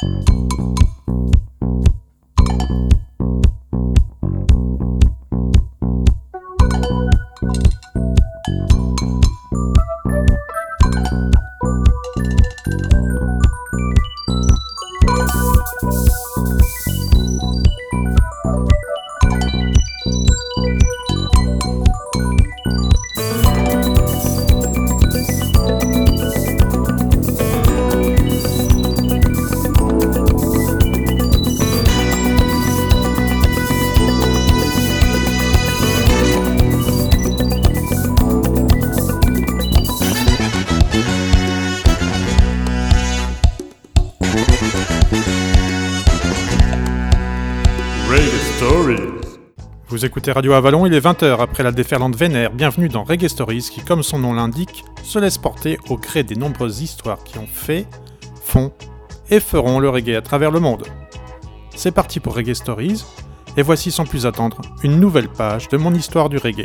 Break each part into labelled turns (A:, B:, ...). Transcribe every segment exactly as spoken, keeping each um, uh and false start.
A: Vous écoutez Radio Avalon, il est vingt heures après la déferlante vénère. Bienvenue dans Reggae Stories qui, comme son nom l'indique, se laisse porter au gré des nombreuses histoires qui ont fait, font et feront le reggae à travers le monde. C'est parti pour Reggae Stories, et voici sans plus attendre une nouvelle page de mon histoire du reggae.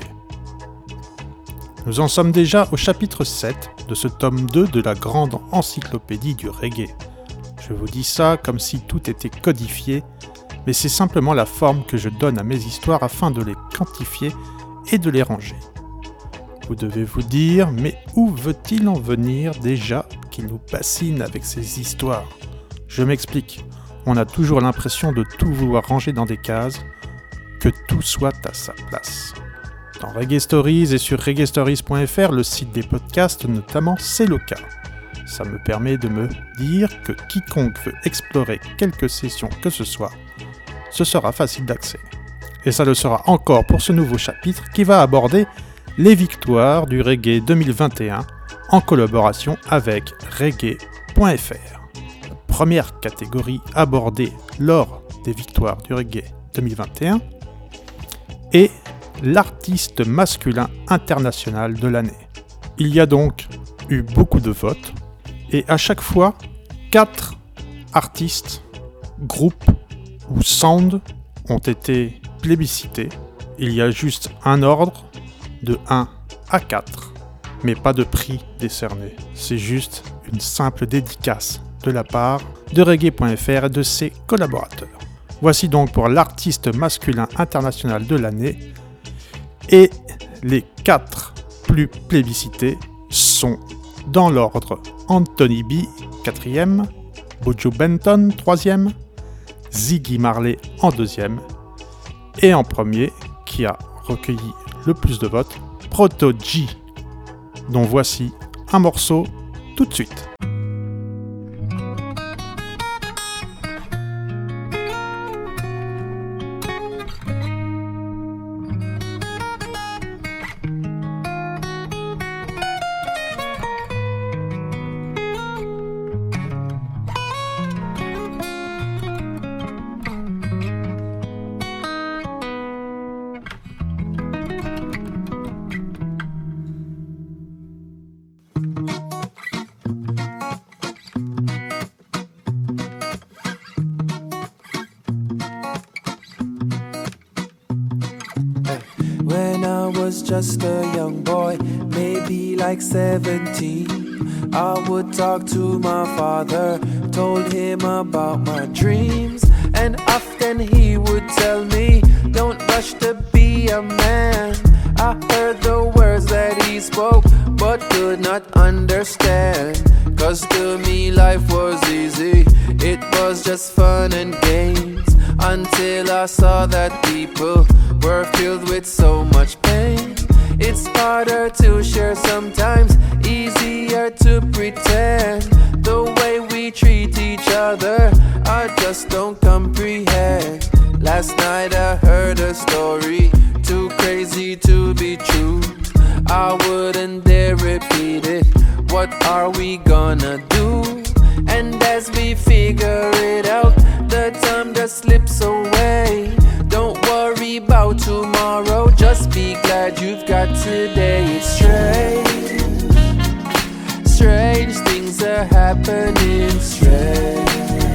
A: Nous en sommes déjà au chapitre sept de ce tome deux de la grande encyclopédie du reggae. Je vous dis ça comme si tout était codifié, mais c'est simplement la forme que je donne à mes histoires afin de les quantifier et de les ranger. Vous devez vous dire, mais où veut-il en venir déjà qu'il nous bassine avec ces histoires ? Je m'explique, on a toujours l'impression de tout vouloir ranger dans des cases, que tout soit à sa place. Dans Reggae Stories et sur reggae stories point f r, le site des podcasts notamment, c'est le cas. Ça me permet de me dire que quiconque veut explorer quelques sessions que ce soit, ce sera facile d'accès. Et ça le sera encore pour ce nouveau chapitre qui va aborder les victoires du reggae deux mille vingt et un en collaboration avec reggae point f r. La première catégorie abordée lors des victoires du reggae deux mille vingt et un est l'artiste masculin international de l'année. Il y a donc eu beaucoup de votes et à chaque fois, quatre artistes, groupes ou sound ont été plébiscités. Il y a juste un ordre de un à quatre, mais pas de prix décerné. C'est juste une simple dédicace de la part de reggae point f r et de ses collaborateurs. Voici donc pour l'artiste masculin international de l'année, et les quatre plus plébiscités sont dans l'ordre Anthony B, quatrième, Buju Benton, troisième, Ziggy Marley en deuxième, et en premier, qui a recueilli le plus de votes, Proto G, dont voici un morceau tout de suite.
B: Just a young boy, maybe like seventeen. I would talk to my father, told him about my dreams, and often he would tell me, don't rush to be a man. I heard the words that he spoke, but could not understand. Cause to me life was easy, it was just fun and games, until I saw that people were filled with so much pain. It's harder to share sometimes, easier to pretend. The way we treat each other, I just don't comprehend. Last night I heard a story, too crazy to be true. I wouldn't dare repeat it, what are we gonna do? And as we figure it out, the time just slips away. Don't worry about tomorrow, just be glad you've got today. It's strange, strange things are happening. Strange,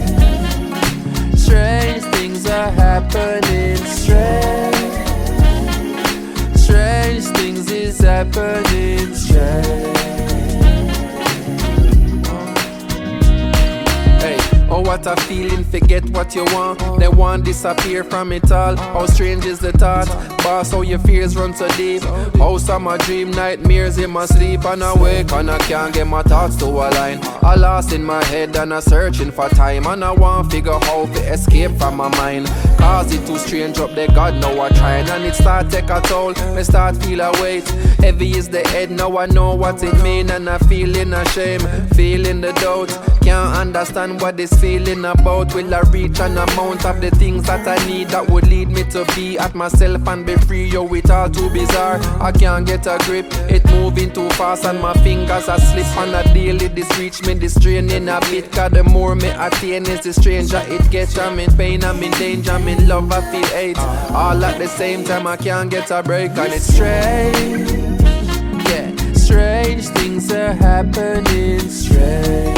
B: strange things are happening. Strange, strange things is happening. Strange. what a feeling, forget what you want. They want disappear from it all. How strange is the thought, boss, how your fears run so deep. How some a dream nightmares in my sleep, and I wake and I can't get my thoughts to align. I lost in my head and I searching for time, and I want figure how to escape from my mind. Cause it too strange up there, God know I trying, and it start take a toll. Me start feel a weight, heavy is the head. Now I know what it mean, and I feeling ashamed, feeling the doubt. Can't understand what this feeling about. Will I reach an amount of the things that I need that would lead me to be at myself and be free? Yo, it all too bizarre. I can't get a grip, it moving too fast and my fingers are slip on a daily. This reach me, this draining a bit. Cause the more me attain is the stranger it gets. I'm in pain, I'm in danger, I'm in love, I feel hate. All at the same time, I can't get a break, and it's strange. Yeah, strange things are happening, strange.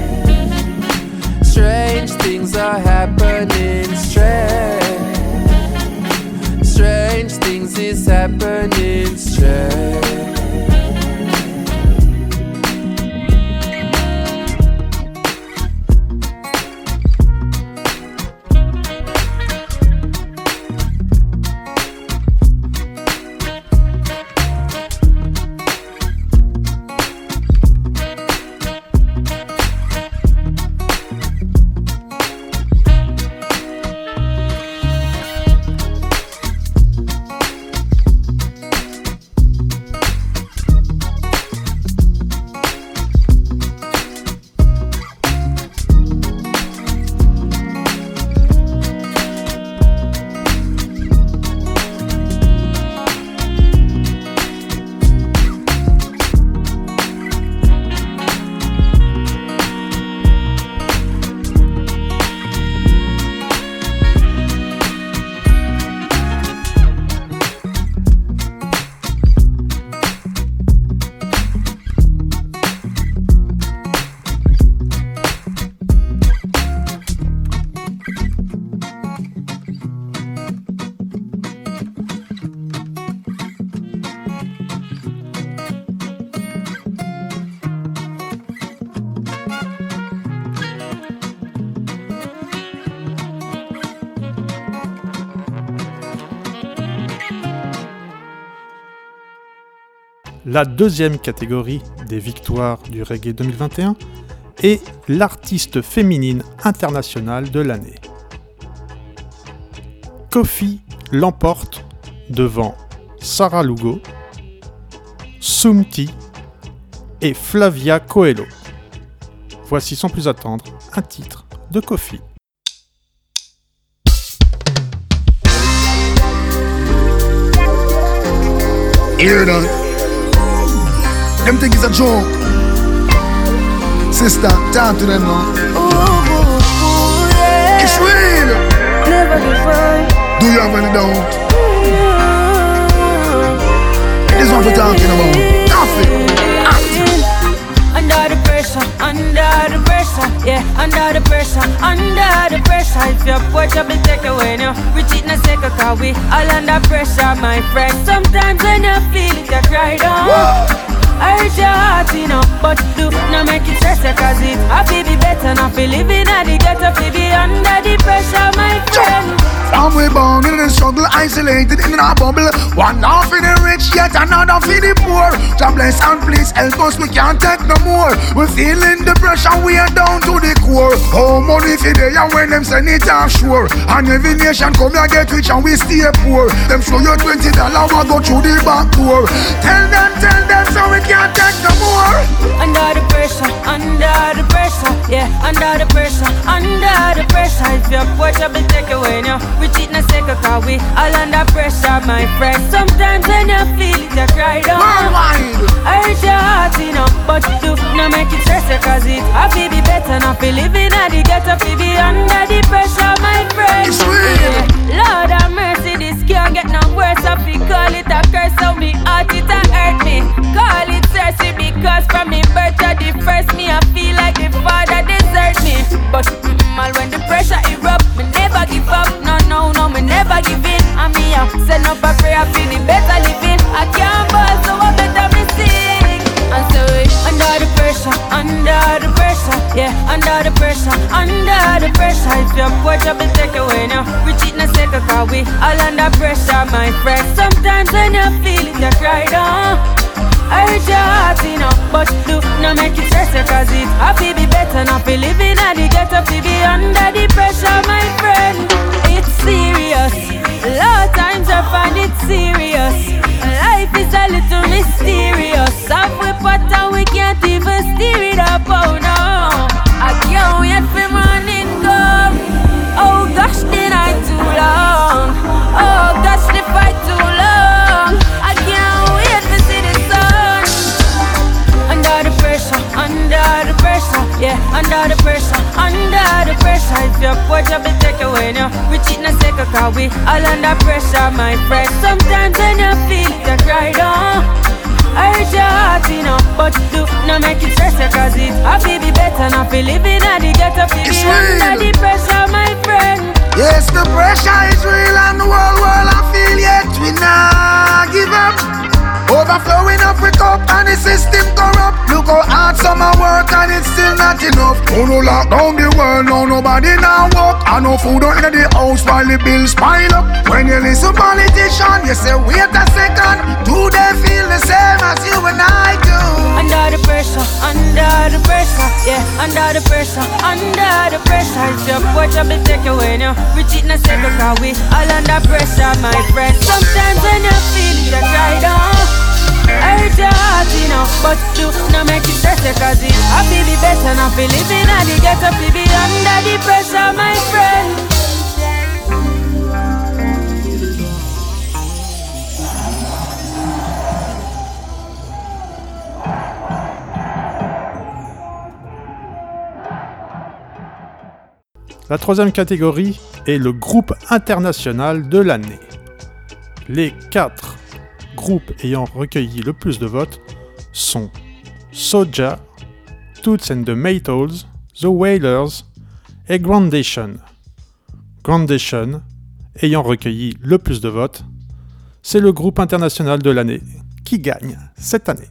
B: Strange things are happening, strange. Strange things is happening, strange.
A: La deuxième catégorie des victoires du reggae deux mille vingt et un est l'artiste féminine internationale de l'année. Koffee l'emporte devant Sarah Lugo, Soumti et Flavia Coelho. Voici sans plus attendre un titre de Koffee.
C: Hear that? Them think it's a joke. Sister, talk to them now.
D: Ooh, ooh, yeah.
C: It's real.
D: Never give up.
C: Do you have any doubt?
D: Ooh.
C: This one we're talking about. Nothing.
D: Under the pressure, under the pressure, yeah, under the pressure, under the pressure. If you're poor, you'll be taken away now. We cheat na second, cause we all under pressure, my friend. Sometimes when you feel it, you cry down. Whoa. I hurt your heart, you know, but do not make it stress, cause it I feel be better, not feel living at the ghetto, feel be under the pressure, my friend.
C: From we born in the struggle, isolated in a bubble. One half for the rich, yet another for the poor. God bless and please help us, we can't take no more. We're feeling the pressure, we are down to the core. Oh, money for day, and when them send it offshore. And every nation come here get rich and we stay poor. Them show you twenty dollars, we go through the back door. Tell them, tell them, so we can't take no more.
D: Under the pressure, under the pressure, yeah, under the pressure, under the pressure. If you're poor, you'll be taken away now. We cheat na second, cause we all under pressure, my friend. Sometimes when you feel it, you cry down.
C: Worldwide.
D: I hurt your heart, you know, but do not make it stress, cause it I feel be better, not feel living at the ghetto, feel be under the pressure, my friend.
C: It's real.
D: Yeah. Lord have mercy, this can't get no worse. I feel call it a curse, so me heart it a hurt me. Call it mercy, because from me birth to the first, me I feel like the father desert me. But mm, all when the pressure erupt, me never give up. No, no, no, me never give in. And me I send up a prayer for the better living. I can't ball, so I better me sing. And so it under the pressure, under the pressure, yeah, under the pressure, under pressure. If you're poor, trouble take away now. Rich it no second, cause we all under pressure, my friend. Sometimes when you feel it, you cry down. I hurt your heart, you know, but do not make it stress you, cause it happy be better not be living at the ghetto, to be under the pressure, my friend. It's serious, a lot of times I find it serious. Life is a little mysterious. Some we put and we can't even steer it up, oh no. I can't wait for morning come. Oh gosh, the night too long. Oh gosh, the fight too long. I can't wait to see the sun. Under the pressure, under the pressure, yeah, under the pressure, under the pressure. If you're poor, trouble take away now. Rich it no second, cause we all under pressure, my friend. Sometimes when you feel it, you cry down. I hurt your heart, you know, but do not make it stress you, cause it happy be better not be living at the ghetto, be be under the pressure, my friend.
C: Yes, the pressure is real and the whole world I feel, yet we not give up. Overflowing up with cup and the system corrupt. Look how hard summer work and it's still not enough. Oh no, lock down the world, no nobody now walk. And no food out in the house while the bills pile up. When you listen politician, you say wait a second. Do they feel the same as you and I do?
D: Under the pressure, under the pressure, yeah, under the pressure, under the pressure. If you're poor, trouble take away now. Rich it no second, cause we all under pressure, my friend. Sometimes when you feel it, you cry down. I hurt your heart, you know, but do not make it stress you, cause it happy be better not be living at the ghetto, be under the pressure, my friend.
A: La troisième catégorie est le groupe international de l'année. Les quatre groupes ayant recueilli le plus de votes sont Soulja, Toots and the Maytals, The Wailers et Groundation. Groundation, ayant recueilli le plus de votes, c'est le groupe international de l'année qui gagne cette année.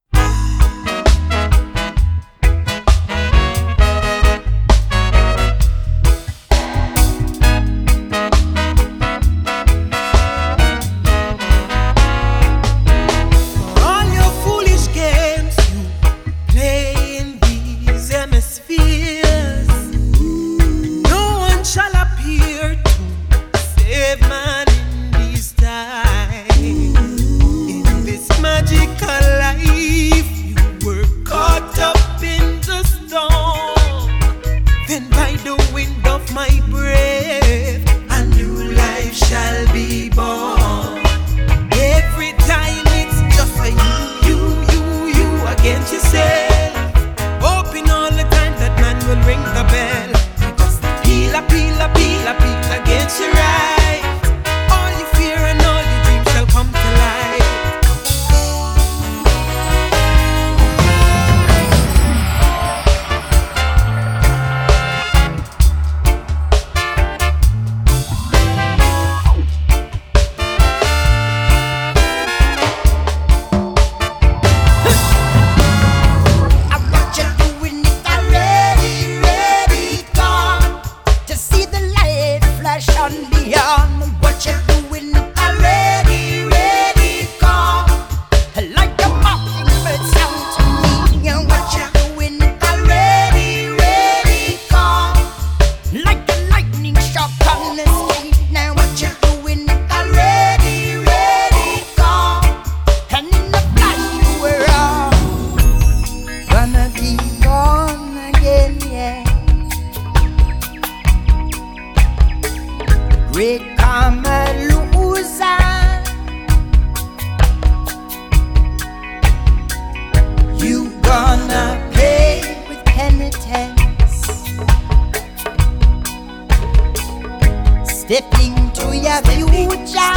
E: Stepping to your future.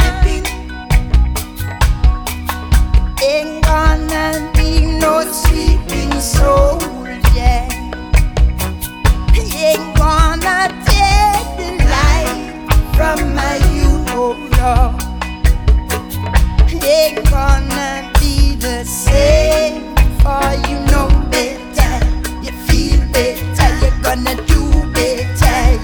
E: Ain't gonna be no sleeping soldier. Ain't gonna take the light from my you know Lord. Ain't gonna be the same, for you know better. You feel better, you're gonna do better.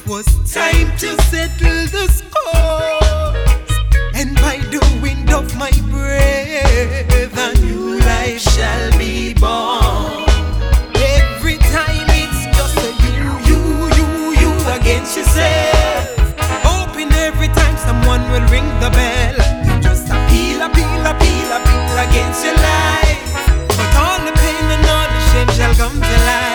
F: was time to settle the scores, and by the wind of my breath a new life shall be born. Every time it's just a you, you, you, you against yourself. Hoping every time someone will ring the bell, you just appeal, appeal, appeal, appeal against your life. But all the pain and all the shame shall come to life.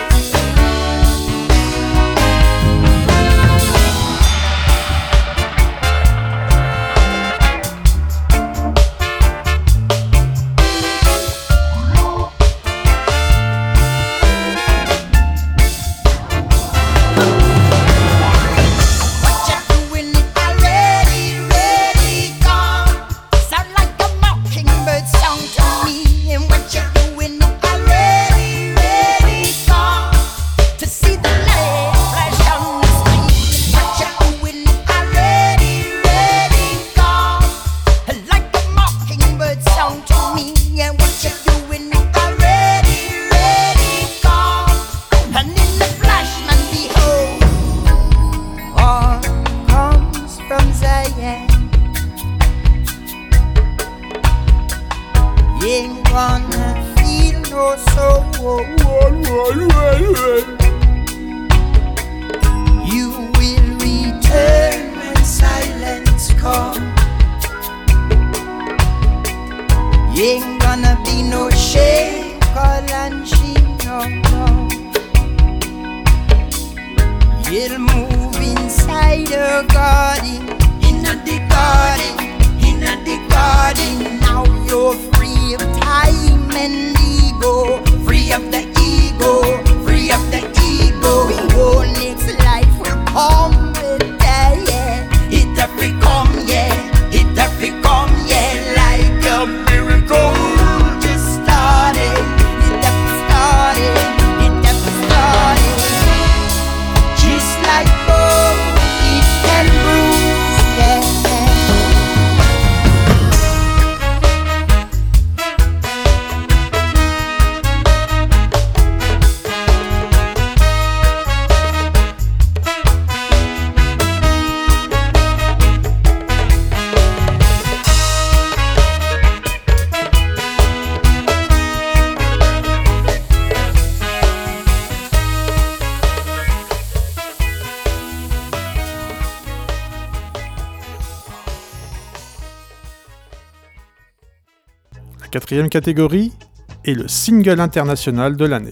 A: Quatrième catégorie est le single international de l'année.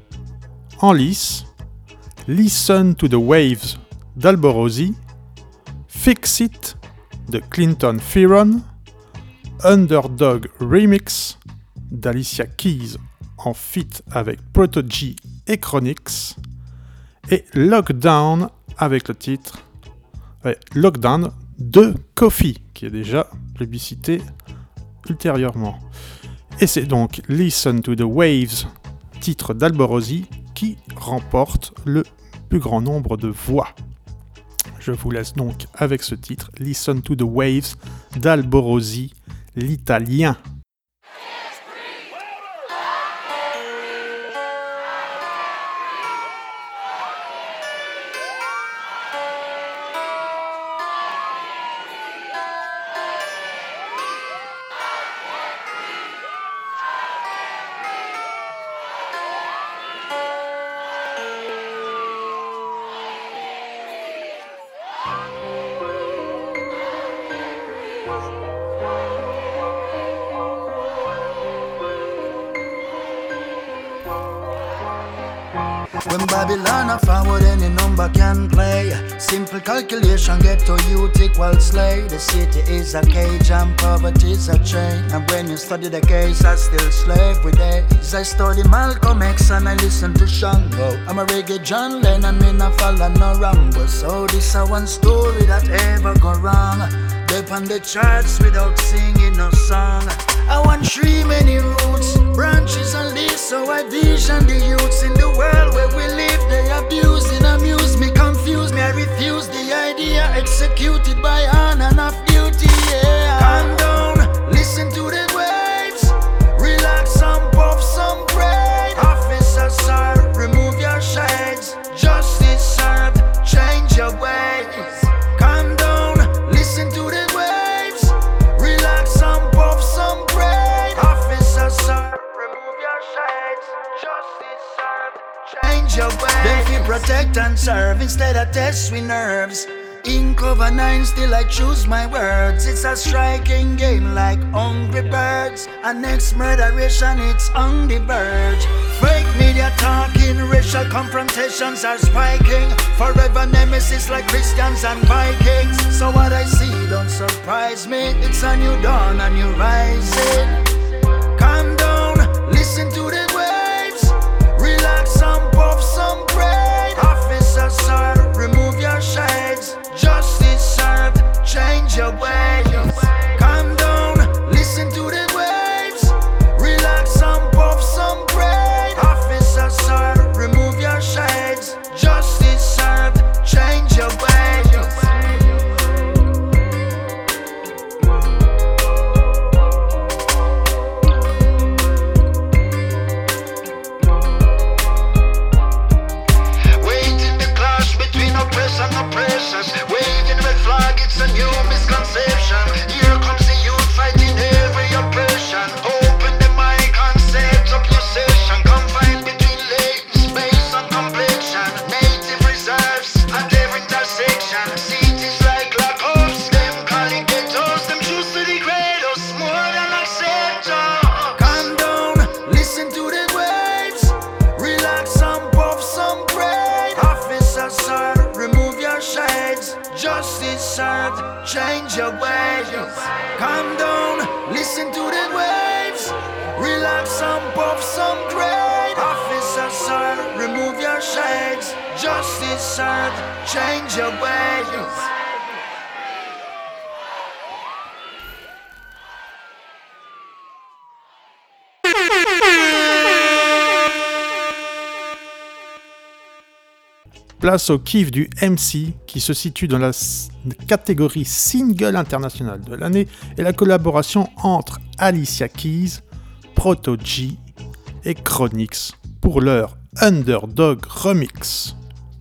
A: En lice, Listen to the Waves d'Alborosi, Fix It de Clinton Fearon, Underdog Remix d'Alicia Keys en feat avec Proto-G et Chronix, et Lockdown avec le titre ouais, Lockdown de Kofi, qui est déjà plébiscité ultérieurement. Et c'est donc Listen to the Waves, titre d'Alborosi, qui remporte le plus grand nombre de voix. Je vous laisse donc avec ce titre, Listen to the Waves d'Alborosi, l'italien.
C: When Babylon a forward, any number can play. Simple calculation get to youth equal slay. The city is a cage and poverty is a chain. And when you study the case, I still slave with days. I study Malcolm X and I listen to Shango. I'm a reggae John Lennon, me not follow no Rambo. So this a one story that ever go wrong. Dip on the charts without singing no song. I want tree many roots, branches and leaves. So I vision the youths in the world where we live. They abuse and amuse me, confuse me. I refuse the idea executed by honor and of beauty. Yeah. Calm down, listen to the waves. Relax some, puff some brain. Officer, sir, remove your shades. Justice served, change
G: serve instead of test with nerves. In cover nine, still I choose my words. It's a striking game like Hungry Birds. And next murderation, it's on the verge. Fake media talking, racial confrontations are spiking. Forever nemesis like Christians and Vikings. So what I see don't surprise me. It's a new dawn, a new rising. Calm down, listen to the waves. Relax and puff some brain. Officer, sir, remove your shades. Justice served, change your ways. Calm down, listen to the waves. Relax and puff some brain. Officer, sir, remove your shades. Justice served, change your ways. Waving red flag, it's a new misconception. Here comes the youth fighting every oppression. Open the mic and set up your session. Confined between lanes, space and complexion. Native reserves at every intersection. Cities like lockups, them calling ghettos. Them choose to degrade us more than accept us. Calm down, listen to the waves. Relax and puff some brain. Officer, sir, remove your shades. Justice served, change your ways. Calm down, listen to the waves. Relax and puff some grain. Officer, sir, remove your shades. Justice served, change your ways.
A: Place au kiff du M C qui se situe dans la s- catégorie single international de l'année et la collaboration entre Alicia Keys, Proto G et Chronix pour leur Underdog Remix.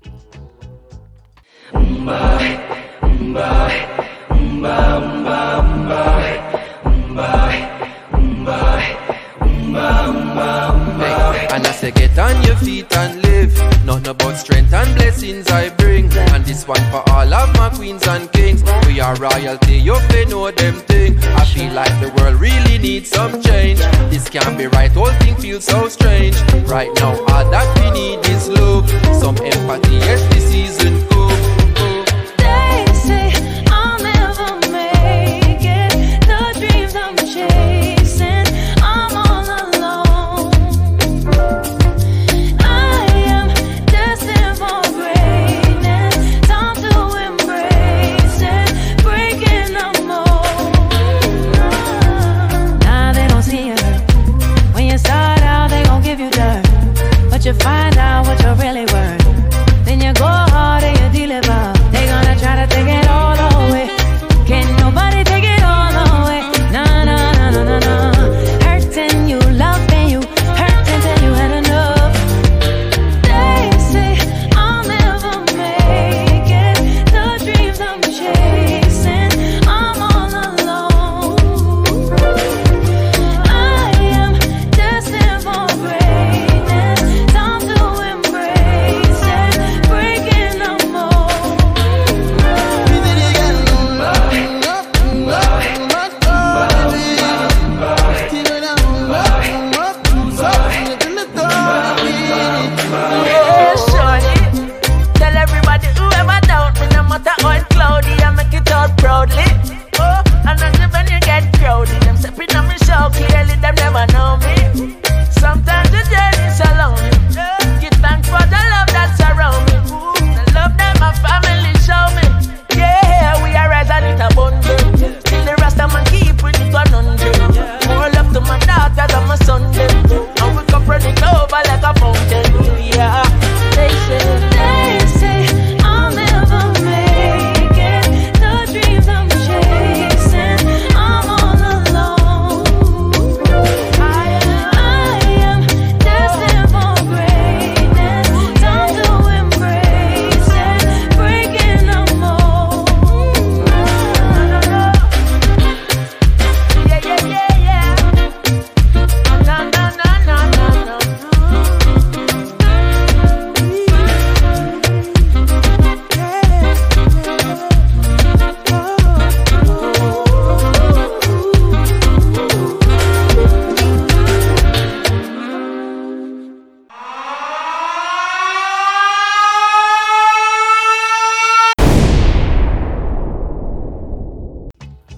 H: And I say get on your feet and live. Nothing about strength and blessings I bring. And this one for all of my queens and kings. We are royalty, you fi know them thing. I feel like the world really needs some change. This can't be right, whole thing feels so strange. Right now all that we need is love. Some empathy, yes this season go.
D: They say I'll never make it. The dreams I'm chasing, I'm all alone. I am destined for greatness. Time to embrace it, breaking the mold. Nah, they don't see it. When you start out, they gon' give you dirt, but you find out what you're really worth. Then you go hard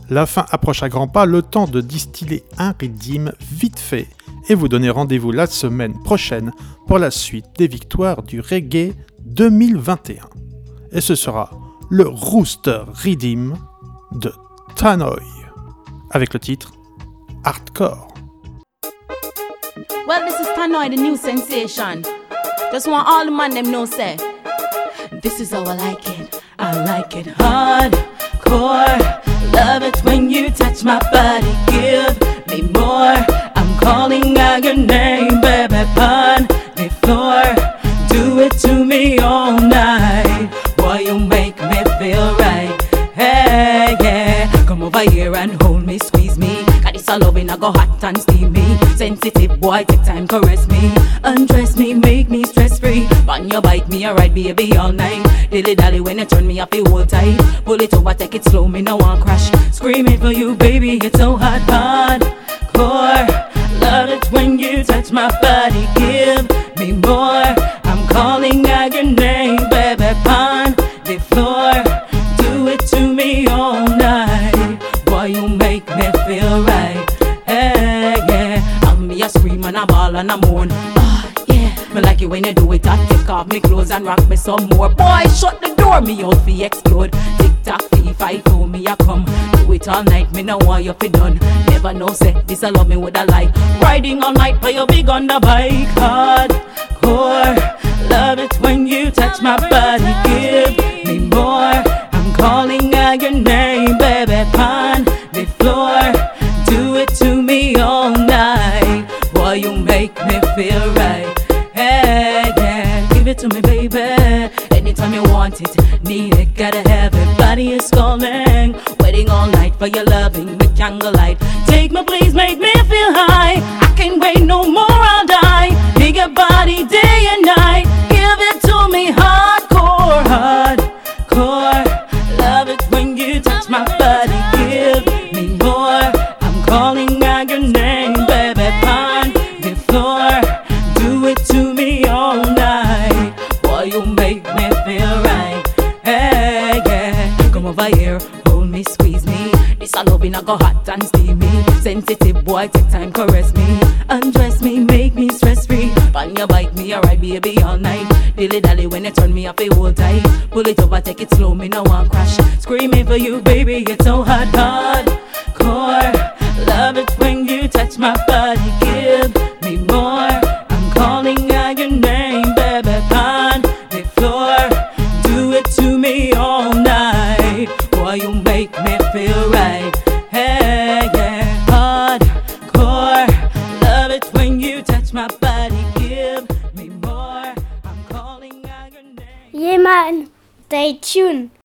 A: La fin approche à grands pas, le temps de distiller un rythme vite fait et vous donner rendez-vous la semaine prochaine pour la suite des victoires du reggae deux mille vingt et un. Et ce sera le Rooster Rhythm de Tannoy, avec le titre Hardcore.
I: Well, this is Tannoy, the new sensation. Just want all the man them know say, this is how I like it. I like it hardcore. Love it when you touch my body. Give me more. I'm calling out your name, baby, on the floor. Do it to me all night. Boy, you make me feel right. Hey, yeah. Come over here and hold me, squeeze me. Got this all loving, I go hot and steamy. Sensitive boy, take time, caress me. Undress me, make me stress free. On your bike, me alright, baby, all night. Dilly dally when you turn me up, you hold tight. Pull it over, take it slow, me no one crash. Screaming for you, baby, it's so hot, hardcore. Love it when you touch my body. Give me more. I'm calling out your name, baby, on the floor. Do it to me all night. Boy, you make me feel right. Hey, yeah. I'm me a scream and a ball and a moan. Oh, yeah. Me like it when you do it. I take off me clothes and rock me some more. Boy, shut the door, me out fi explode. Tick tock, fi fight for me a come. Do it all night, me no want you fi done. Never know say this a love me would I like. Riding all night for your big on the bike. Hardcore. Love it when you touch my body. Give me more. I'm calling out your name, baby, on the floor. Do it to me all night. Boy, you make me feel right. Hey, yeah, give it to me, baby. Anytime you want it, need it, gotta have it. Body is calling, waiting all night for your loving with candlelight. Take me, please, make me feel high. I can't wait no more, I'll die. Dig your body day and night. Give it to me hardcore, hardcore. Love it when you touch my body. Give me more. I'm calling out your name, baby, on the floor. Do it to me all night. Boy, you make me feel right. Hey, yeah. Come over here, hold me, squeeze me. This a loving, I go hot and steamy. Sensitive boy, take time, caress me. Undress me, make me stress free. On your bike, me alright, baby, all night. Dilly dally when you turn me up, you hold tight. Pull it over, take it slow, me no one crash. Screaming for you, baby, it's so hot, hardcore. Love it when you touch my body. Give me more. I'm calling out your name, baby, on the floor. Do it to me all night. Boy, you make me feel right. Hey, yeah, hardcore. Love it when you touch my body. Give me more. I'm calling out your name.
J: Yeah, man. Stay tuned.